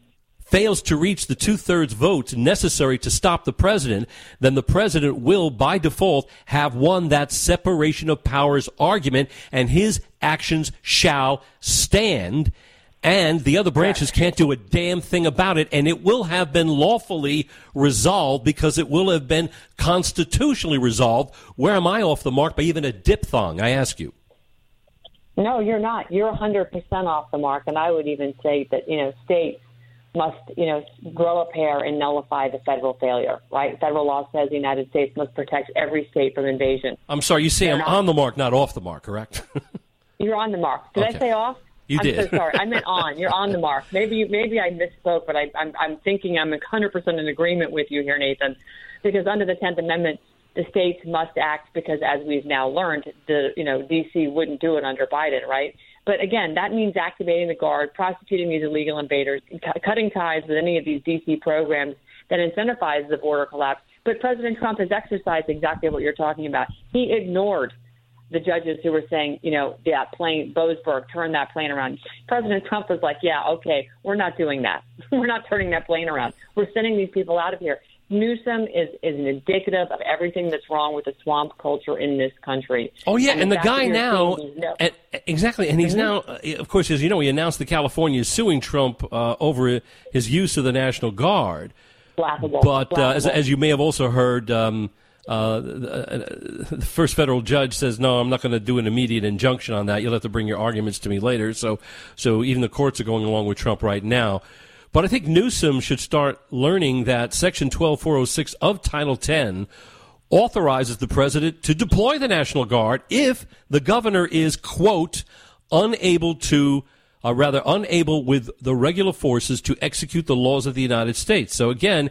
fails to reach the two-thirds votes necessary to stop the president, then the president will, by default, have won that separation of powers argument, and his actions shall stand, and the other branches can't do a damn thing about it, and it will have been lawfully resolved because it will have been constitutionally resolved. Where am I off the mark by even a diphthong, I ask you? No, you're not. You're one hundred percent off the mark, and I would even say that, you know, states must, you know, grow a pair and nullify the federal failure, right? Federal law says the United States must protect every state from invasion. I'm sorry, you say They're I'm not. on the mark, not off the mark, correct? You're on the mark. Did Okay. I say off? You I'm did. so sorry. I meant on. You're on the mark. Maybe you, maybe I misspoke, but I, I'm, I'm thinking I'm one hundred percent in agreement with you here, Nathan, because under the tenth Amendment, the states must act because, as we've now learned, the you know D C wouldn't do it under Biden, right? But again, that means activating the Guard, prosecuting these illegal invaders, cu- cutting ties with any of these D C programs that incentivize the border collapse. But President Trump has exercised exactly what you're talking about. He ignored the judges who were saying, you know, that plane, Boasberg, turn that plane around. President Trump was like, yeah, okay, we're not doing that. We're not turning that plane around. We're sending these people out of here. Newsom is, is an indicative of everything that's wrong with the swamp culture in this country. Oh, yeah, and, the the fact guy that you're now, seeing these- no. and, exactly, and he's Mhm. now, uh, of course, as you know, he announced that California is suing Trump uh, over his use of the National Guard. Laughable. But uh, as, Laughable. as you may have also heard, um, uh, the, the first federal judge says, no, I'm not going to do an immediate injunction on that. You'll have to bring your arguments to me later. So, so even the courts are going along with Trump right now. But I think Newsom should start learning that Section twelve four oh six of Title ten authorizes the president to deploy the National Guard if the governor is, quote, unable to, uh, rather unable with the regular forces to execute the laws of the United States. So again,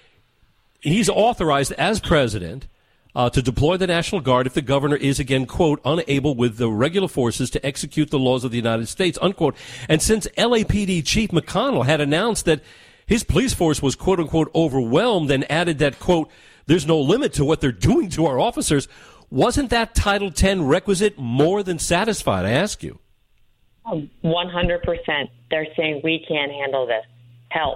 he's authorized as president uh, to deploy the National Guard if the governor is, again, quote, unable with the regular forces to execute the laws of the United States, unquote. And since L A P D Chief McConnell had announced that his police force was, quote, unquote, overwhelmed and added that, quote, there's no limit to what they're doing to our officers, wasn't that Title ten requisite more than satisfied, I ask you? one hundred percent. They're saying we can't handle this. Help.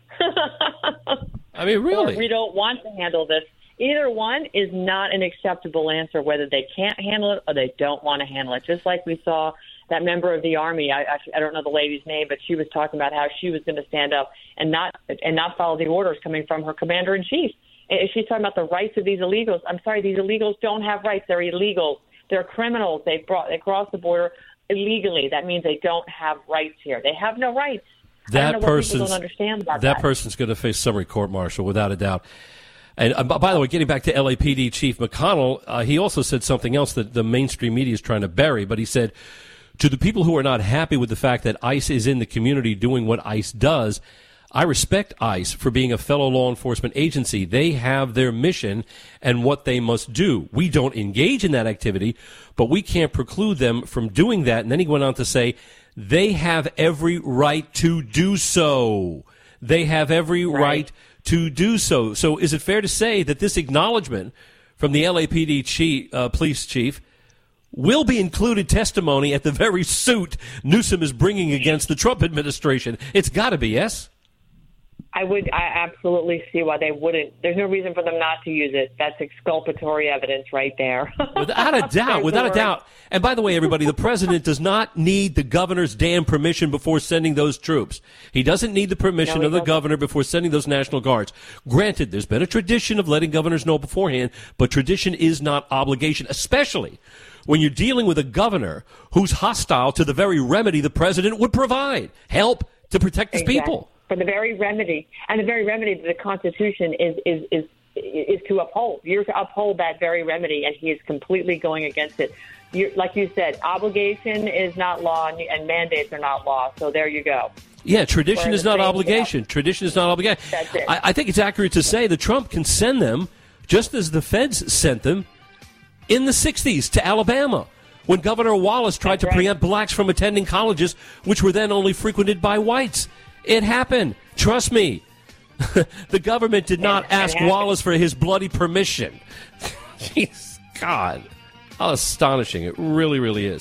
I mean, really? Or we don't want to handle this. Either one is not an acceptable answer, whether they can't handle it or they don't want to handle it. Just like we saw that member of the Army, I, I, I don't know the lady's name, but she was talking about how she was going to stand up and not and not follow the orders coming from her commander-in-chief. And she's talking about the rights of these illegals. I'm sorry, these illegals don't have rights. They're illegals. They're criminals. They brought they crossed the border illegally. That means they don't have rights here. They have no rights. I That don't know what people person's don't understand about that that. person's going to face summary court-martial without a doubt. And uh, b- by the way, getting back to L A P D Chief McConnell, uh, he also said something else that the mainstream media is trying to bury. But he said, to the people who are not happy with the fact that ICE is in the community doing what ICE does, I respect ICE for being a fellow law enforcement agency. They have their mission and what they must do. We don't engage in that activity, but we can't preclude them from doing that. And then he went on to say, they have every right to do so. They have every right, right to do so. So is it fair to say that this acknowledgement from the L A P D chief, uh, police chief will be included testimony at the very suit Newsom is bringing against the Trump administration? It's got to be, yes? I would. I absolutely see why they wouldn't. There's no reason for them not to use it. That's exculpatory evidence right there. Without a doubt, without a doubt. And by the way, everybody, the president does not need the governor's damn permission before sending those troops. He doesn't need the permission No, of the doesn't. governor before sending those National Guards. Granted, there's been a tradition of letting governors know beforehand, but tradition is not obligation, especially when you're dealing with a governor who's hostile to the very remedy the president would provide, help to protect his Exactly. people. For the very remedy, and the very remedy that the Constitution is is is is to uphold. You're to uphold that very remedy, and he is completely going against it. You're, like you said, obligation is not law, and, and mandates are not law. So there you go. Yeah, tradition We're is the not same, obligation. yeah. Tradition is not obligation. That's it. I, I think it's accurate to say that Trump can send them, just as the feds sent them, in the sixties to Alabama, when Governor Wallace tried That's to right. preempt blacks from attending colleges, which were then only frequented by whites. It happened. Trust me. The government did not It- it ask happened. Wallace for his bloody permission. Jeez, God. How astonishing. It really, really is.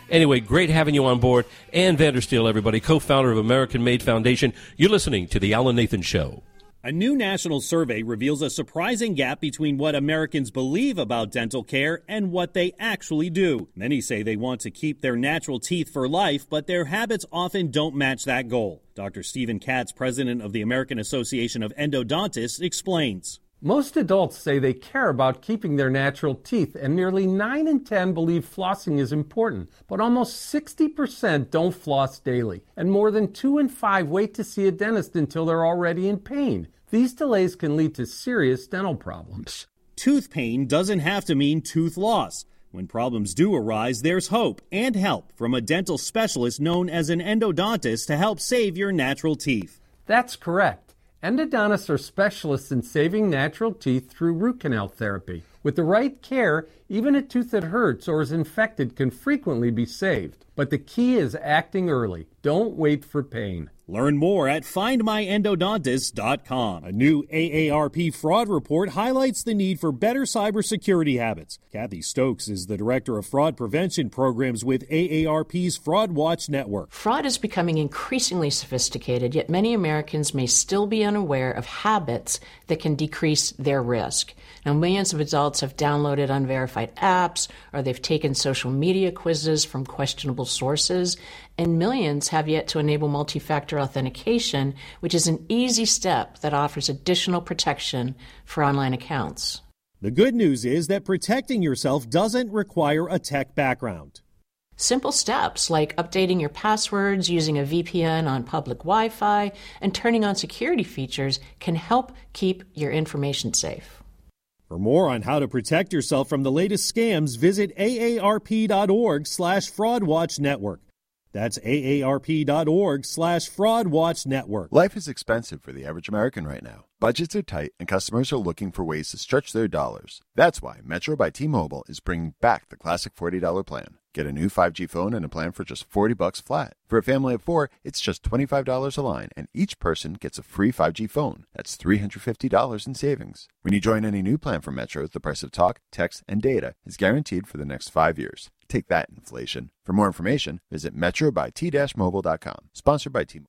Anyway, great having you on board. Ann Vandersteel, everybody, co-founder of American Made Foundation. You're listening to The Alan Nathan Show. A new national survey reveals a surprising gap between what Americans believe about dental care and what they actually do. Many say they want to keep their natural teeth for life, but their habits often don't match that goal. Doctor Stephen Katz, president of the American Association of Endodontists, explains. Most adults say they care about keeping their natural teeth, and nearly nine in ten believe flossing is important. But almost sixty percent don't floss daily, and more than two in five wait to see a dentist until they're already in pain. These delays can lead to serious dental problems. Tooth pain doesn't have to mean tooth loss. When problems do arise, there's hope and help from a dental specialist known as an endodontist to help save your natural teeth. That's correct. Endodontists are specialists in saving natural teeth through root canal therapy. With the right care, even a tooth that hurts or is infected can frequently be saved. But the key is acting early. Don't wait for pain. Learn more at find my endodontist dot com. A new A A R P fraud report highlights the need for better cybersecurity habits. Kathy Stokes is the director of fraud prevention programs with A A R P's Fraud Watch Network. Fraud is becoming increasingly sophisticated, yet many Americans may still be unaware of habits that can decrease their risk. Now, millions of adults have downloaded unverified apps, or they've taken social media quizzes from questionable sources, and millions have yet to enable multi-factor authentication, which is an easy step that offers additional protection for online accounts. The good news is that protecting yourself doesn't require a tech background. Simple steps like updating your passwords, using a V P N on public Wi-Fi, and turning on security features can help keep your information safe. For more on how to protect yourself from the latest scams, visit A A R P dot org slash fraud watch network. That's A A R P dot org slash fraud watch network. Life is expensive for the average American right now. Budgets are tight and customers are looking for ways to stretch their dollars. That's why Metro by T-Mobile is bringing back the classic forty dollars plan. Get a new five G phone and a plan for just forty bucks flat. For a family of four, it's just twenty-five dollars a line, and each person gets a free five G phone. That's three hundred fifty dollars in savings. When you join any new plan from Metro, the price of talk, text, and data is guaranteed for the next five years. Take that, inflation. For more information, visit metro by t mobile dot com. Sponsored by T-Mobile.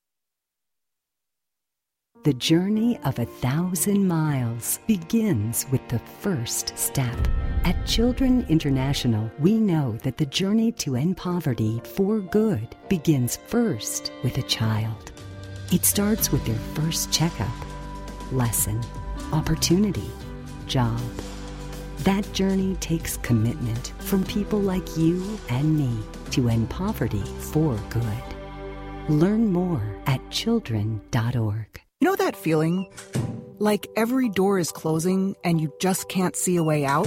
The journey of a thousand miles begins with the first step. At Children International, we know that the journey to end poverty for good begins first with a child. It starts with their first checkup, lesson, opportunity, job. That journey takes commitment from people like you and me to end poverty for good. Learn more at children dot org. You know that feeling? Like every door is closing and you just can't see a way out?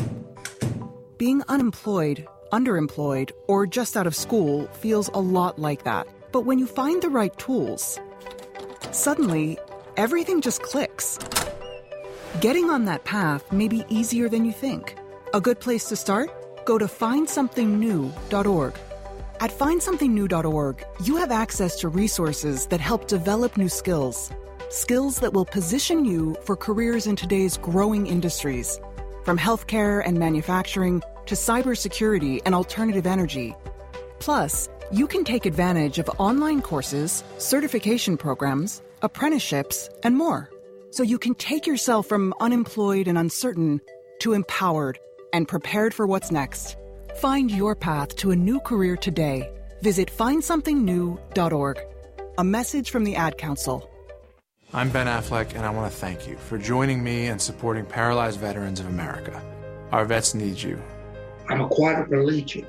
Being unemployed, underemployed, or just out of school feels a lot like that. But when you find the right tools, suddenly everything just clicks. Getting on that path may be easier than you think. A good place to start? Go to find something new dot org. At find something new dot org, you have access to resources that help develop new skills. Skills that will position you for careers in today's growing industries, from healthcare and manufacturing to cybersecurity and alternative energy. Plus, you can take advantage of online courses, certification programs, apprenticeships, and more. So you can take yourself from unemployed and uncertain to empowered and prepared for what's next. Find your path to a new career today. Visit find something new dot org. A message from the Ad Council. I'm Ben Affleck, and I want to thank you for joining me and supporting Paralyzed Veterans of America. Our vets need you. I'm a quadriplegic.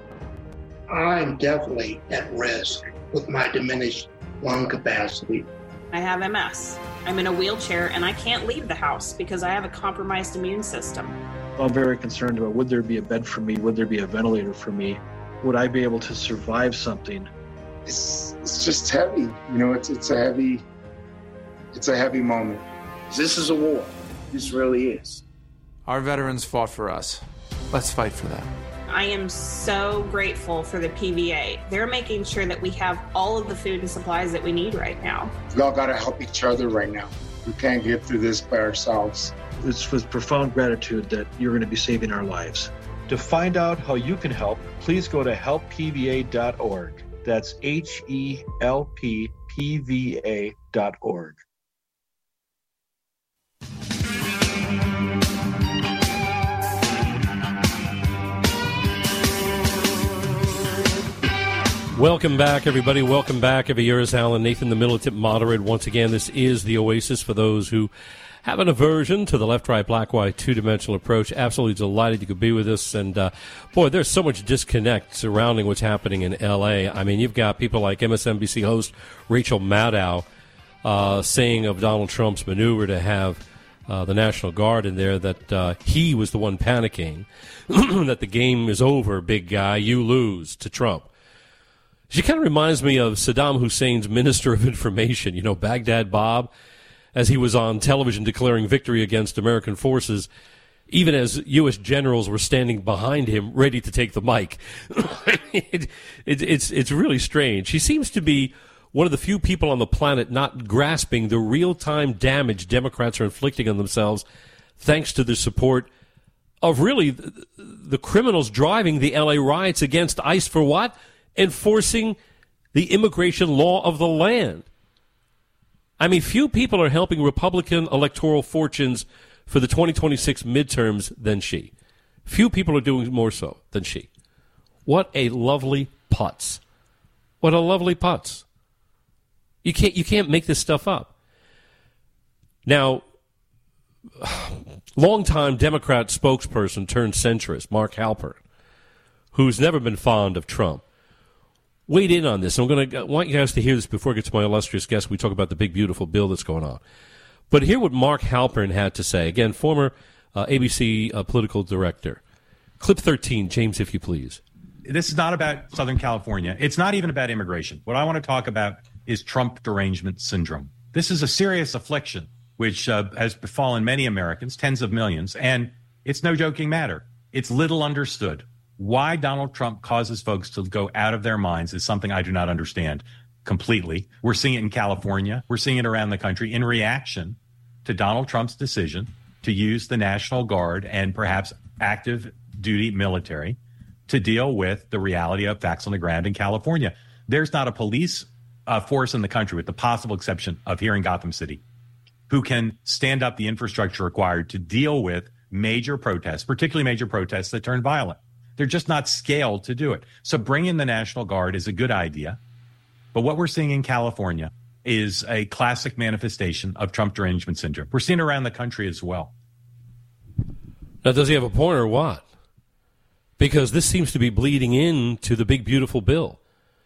I'm definitely at risk with my diminished lung capacity. I have M S. I'm in a wheelchair, and I can't leave the house because I have a compromised immune system. I'm very concerned about would there be a bed for me? Would there be a ventilator for me? Would I be able to survive something? It's, it's just heavy. You know, it's it's a heavy... It's a heavy moment. This is a war. This really is. Our veterans fought for us. Let's fight for them. I am so grateful for the P V A. They're making sure that we have all of the food and supplies that we need right now. We all got to help each other right now. We can't get through this by ourselves. It's with profound gratitude that you're going to be saving our lives. To find out how you can help, please go to help P V A dot org. That's H E L P P V A dot org. Welcome back, everybody. Welcome back. Every year is Alan Nathan, the militant moderate. Once again, this is the Oasis for those who have an aversion to the left, right, black, white, two-dimensional approach. Absolutely delighted you could be with us. And, uh, boy, there's so much disconnect surrounding what's happening in L A. I mean, you've got people like M S N B C host Rachel Maddow uh, saying of Donald Trump's maneuver to have uh, the National Guard in there that uh, he was the one panicking, that the game is over, big guy, you lose to Trump. She kind of reminds me of Saddam Hussein's Minister of Information, you know, Baghdad Bob, as he was on television declaring victory against American forces, even as U S generals were standing behind him ready to take the mic. it, it, it's, it's really strange. She seems to be one of the few people on the planet not grasping the real-time damage Democrats are inflicting on themselves thanks to the support of really the, the criminals driving the L A riots against ICE for what? Enforcing the immigration law of the land. I mean, few people are helping Republican electoral fortunes for the twenty twenty-six midterms than she. Few people are doing more so than she. What a lovely putz. What a lovely putz. You can't, you can't make this stuff up. Now, longtime Democrat spokesperson turned centrist, Mark Halperin, who's never been fond of Trump, weighed in on this. I'm going to want you guys to hear this before I get to my illustrious guest. We talk about the big, beautiful bill that's going on. But hear what Mark Halperin had to say. Again, former uh, A B C uh, political director. Clip thirteen, James, if you please. This is not about Southern California. It's not even about immigration. What I want to talk about is Trump derangement syndrome. This is a serious affliction which uh, has befallen many Americans, tens of millions, and it's no joking matter. It's little understood. Why Donald Trump causes folks to go out of their minds is something I do not understand completely. We're seeing it in California. We're seeing it around the country in reaction to Donald Trump's decision to use the National Guard and perhaps active duty military to deal with the reality of facts on the ground in California. There's not a police uh, force in the country, with the possible exception of here in Gotham City, who can stand up the infrastructure required to deal with major protests, particularly major protests that turn violent. They're just not scaled to do it. So bringing the National Guard is a good idea. But what we're seeing in California is a classic manifestation of Trump derangement syndrome. We're seeing it around the country as well. Now, does he have a point or what? Because this seems to be bleeding into the big, beautiful bill.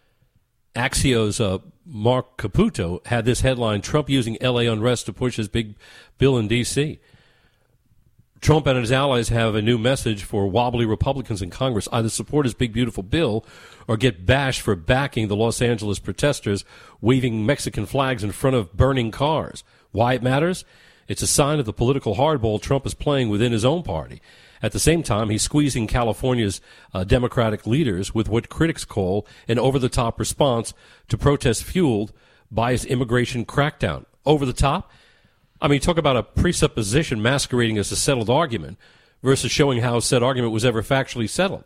Axios' uh, Mark Caputo had this headline, Trump using L A unrest to push his big bill in D C Trump and his allies have a new message for wobbly Republicans in Congress. Either support his big, beautiful bill or get bashed for backing the Los Angeles protesters waving Mexican flags in front of burning cars. Why it matters? It's a sign of the political hardball Trump is playing within his own party. At the same time, he's squeezing California's uh, Democratic leaders with what critics call an over-the-top response to protests fueled by his immigration crackdown. Over the top? I mean, talk about a presupposition masquerading as a settled argument versus showing how said argument was ever factually settled.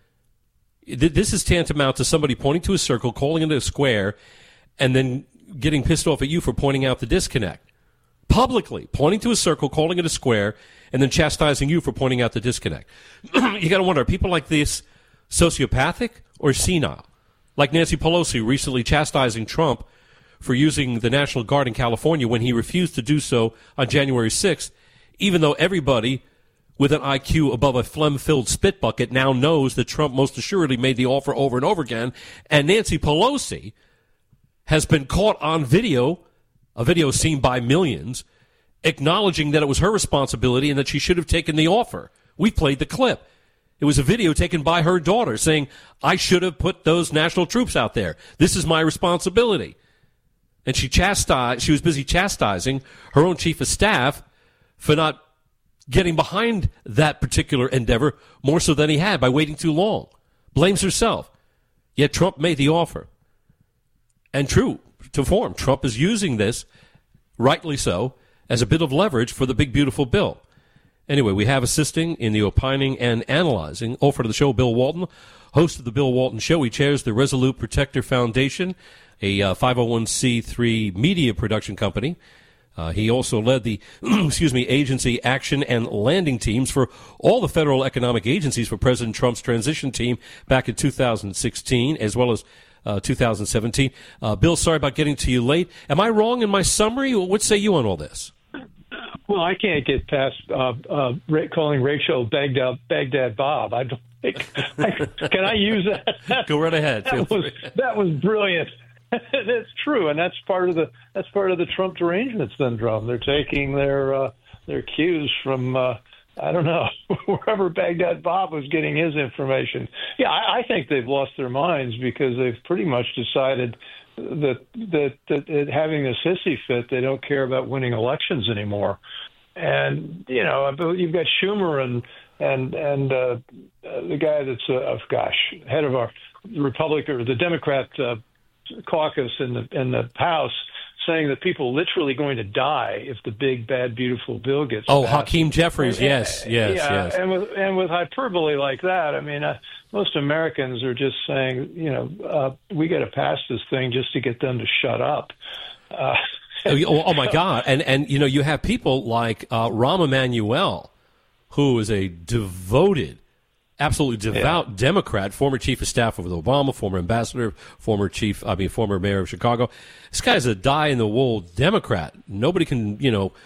This is tantamount to somebody pointing to a circle, calling it a square, and then getting pissed off at you for pointing out the disconnect. Publicly, pointing to a circle, calling it a square, and then chastising you for pointing out the disconnect. You got to wonder, are people like this sociopathic or senile? Like Nancy Pelosi recently chastising Trump for using the National Guard in California when he refused to do so on January sixth, even though everybody with an I Q above a phlegm-filled spit bucket now knows that Trump most assuredly made the offer over and over again, and Nancy Pelosi has been caught on video, a video seen by millions, acknowledging that it was her responsibility and that she should have taken the offer. We played the clip. It was a video taken by her daughter saying, I should have put those national troops out there. This is my responsibility. And she chastised, she was busy chastising her own chief of staff for not getting behind that particular endeavor more so than he had by waiting too long. Blames herself. Yet Trump made the offer. And true to form, Trump is using this, rightly so, as a bit of leverage for the big, beautiful bill. Anyway, we have assisting in the opining and analyzing, author of the show, Bill Walton, host of the Bill Walton Show. He chairs the Resolute Protector Foundation, a uh, five oh one c three media production company. Uh, he also led the, excuse me, agency action and landing teams for all the federal economic agencies for President Trump's transition team back in two thousand sixteen, as well as uh, two thousand seventeen. Uh, Bill, sorry about getting to you late. Am I wrong in my summary? What say you on all this? Well, I can't get past uh, uh, calling Rachel Baghdad, Baghdad Bob. I don't think, I, can I use that? Go right ahead. That was, that was brilliant. That's true, and that's part of the that's part of the Trump derangement syndrome. They're taking their uh, their cues from uh, I don't know wherever Baghdad Bob was getting his information. Yeah, I, I think they've lost their minds because they've pretty much decided that, that that having this hissy fit, they don't care about winning elections anymore. And you know, you've got Schumer and and and uh, the guy that's uh, gosh head of our Republican or the Democrat uh, caucus in the in the House, saying that people are literally going to die if the big bad beautiful bill gets oh passed. Hakeem Jeffries, and, yes, yes, yeah, yes. And with and with hyperbole like that, I mean, uh, most Americans are just saying, you know, uh, we got to pass this thing just to get them to shut up. Uh, oh, oh my God! And and you know, you have people like uh, Rahm Emanuel, who is a devoted, absolutely devout yeah. Democrat, former chief of staff with Obama, former ambassador, former chief, I mean, former mayor of Chicago. This guy's a die-in-the-wool Democrat. Nobody can, you know,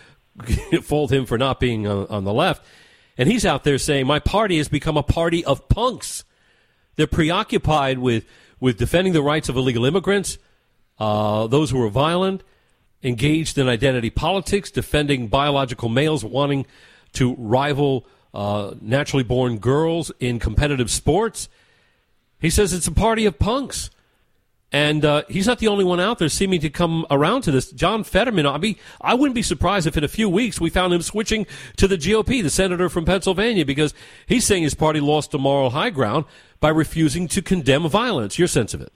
fault him for not being on, on the left. And he's out there saying, my party has become a party of punks. They're preoccupied with, with defending the rights of illegal immigrants, uh, those who are violent, engaged in identity politics, defending biological males wanting to rival Uh, naturally born girls in competitive sports. He says it's a party of punks. And uh, he's not the only one out there seeming to come around to this. John Fetterman, I mean, I wouldn't be surprised if in a few weeks we found him switching to the G O P, the senator from Pennsylvania, because he's saying his party lost the moral high ground by refusing to condemn violence. Your sense of it?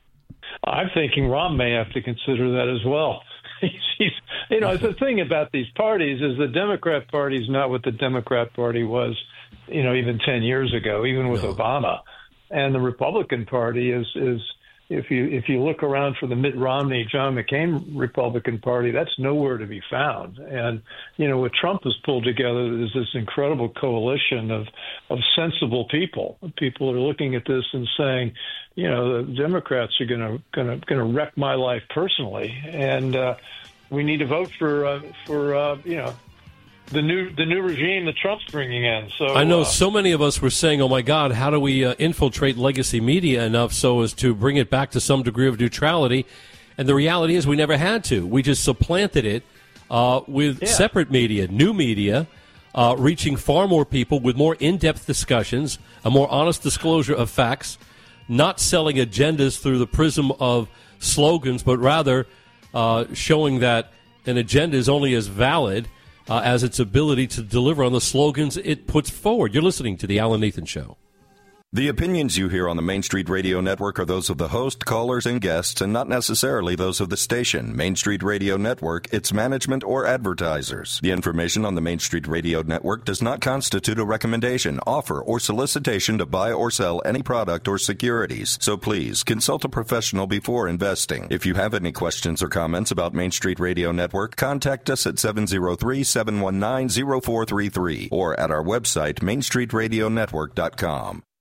I'm thinking Rahm may have to consider that as well. He's, you know, the thing about these parties is the Democrat Party is not what the Democrat Party was, you know, even ten years ago, even with no. Obama. And the Republican Party is, is if you if you look around for the Mitt Romney, John McCain Republican Party, that's nowhere to be found. And, you know, what Trump has pulled together is this incredible coalition of, of sensible people. People are looking at this and saying, you know, the Democrats are going to going to going to wreck my life personally, and uh, we need to vote for uh, for uh, you know the new the new regime that Trump's bringing in. So I know uh, so many of us were saying, "Oh my God, how do we uh, infiltrate legacy media enough so as to bring it back to some degree of neutrality?" And the reality is, we never had to. We just supplanted it uh, with yeah. separate media, new media, uh, reaching far more people with more in-depth discussions, a more honest disclosure of facts. Not selling agendas through the prism of slogans, but rather uh, showing that an agenda is only as valid uh, as its ability to deliver on the slogans it puts forward. You're listening to The Alan Nathan Show. The opinions you hear on the Main Street Radio Network are those of the host, callers, and guests, and not necessarily those of the station, Main Street Radio Network, its management, or advertisers. The information on the Main Street Radio Network does not constitute a recommendation, offer, or solicitation to buy or sell any product or securities. So please, consult a professional before investing. If you have any questions or comments about Main Street Radio Network, contact us at seven oh three, seven one nine, oh four three three or at our website, main street radio network dot com.